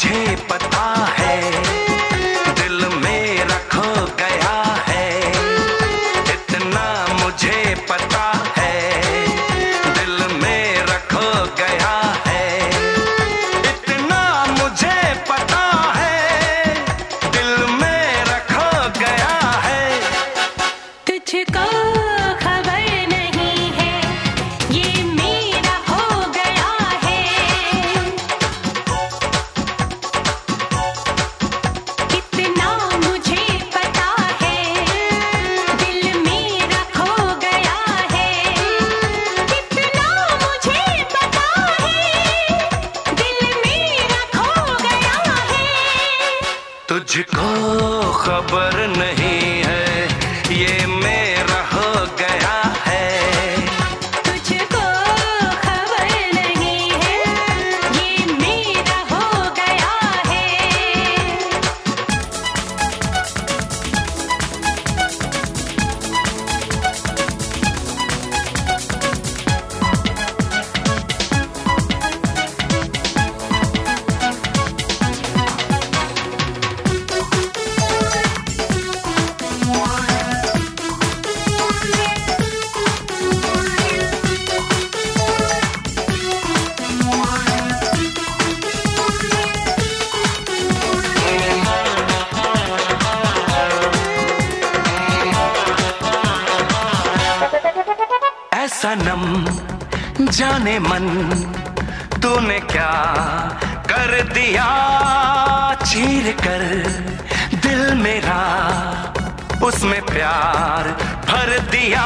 मुझे पता है, दिल मेरा खो गया है। इतना मुझे पता है, दिल मेरा खो गया है। इतना मुझे पता है, दिल मेरा खो गया है। तुझको खबर नहीं है, ये मेरा हो गया है। कितना मुझे पता है, दिल मेरा खो गया है। कितना मुझे पता है, दिल मेरा खो गया है। तुझको खबर नहीं है, ये मेरा हो गया है। तुझको खबर नहीं है, ये मेरा हो गया है। ऐ सनम जाने मन, तूने क्या कर दिया? चीर कर दिल मेरा, उसमें प्यार भर दिया।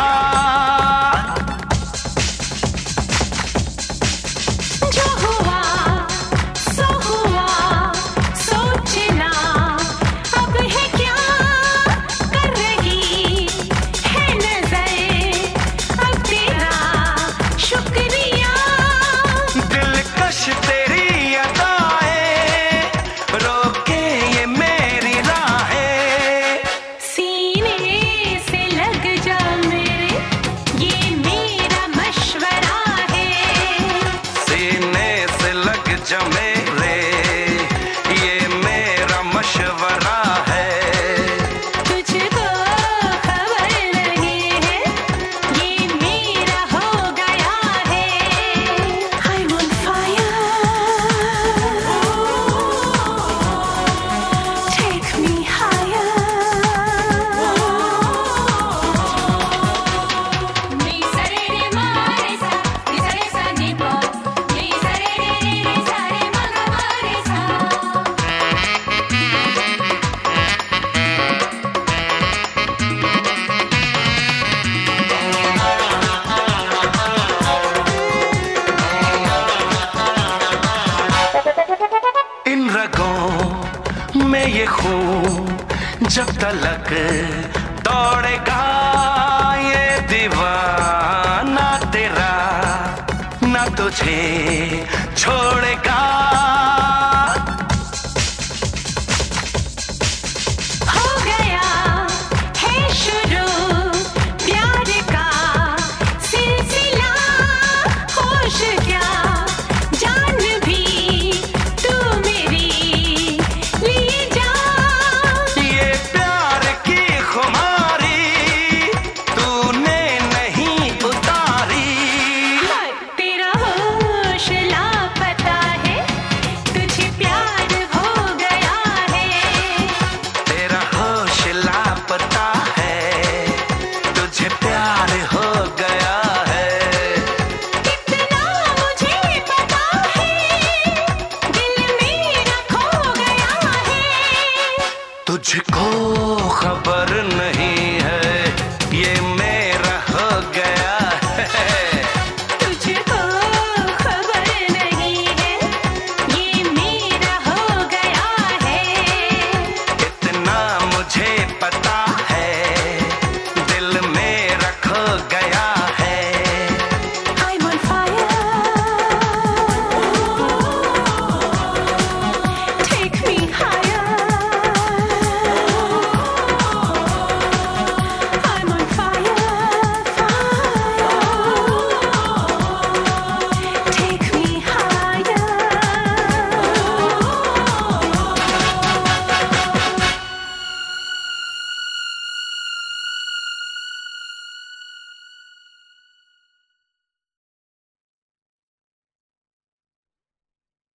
जो हुआ सो हुआ, सोचना अब है क्या। कर रही है नजर अब तेरा शुक्रिया। दिलकश तेरी अदाएं, रोके ये मेरी राहें। सीने से लग जा मेरे, ये मेरा मशवरा है। सीने से लग जा मेरे, ये मेरा मशवरा है। तुझको खबर नहीं है, ये मेरा हो गया है। I'm on fire, take me higher. Ni sa re re ma re sa, ni sa re sa ni pa, ni sa re re sa re ma ga ma re sa. इन रगों में ये खून जब तलक दौड़ेगा, ये दीवाना तेरा ना तुझे छोड़ेगा। हो गया है शुरू प्यार का सिलसिला, होश क्या जान भी तू मेरी लिए जा। ये प्यार की खुमारी तूने नहीं उतारी। तेरा होश लापता है, तुझे प्यार हो गया है। तेरा होश लापता है, तुझे प्यार हो गया है। कितना मुझे पता है, दिल मेरा खो गया है। तुझको खबर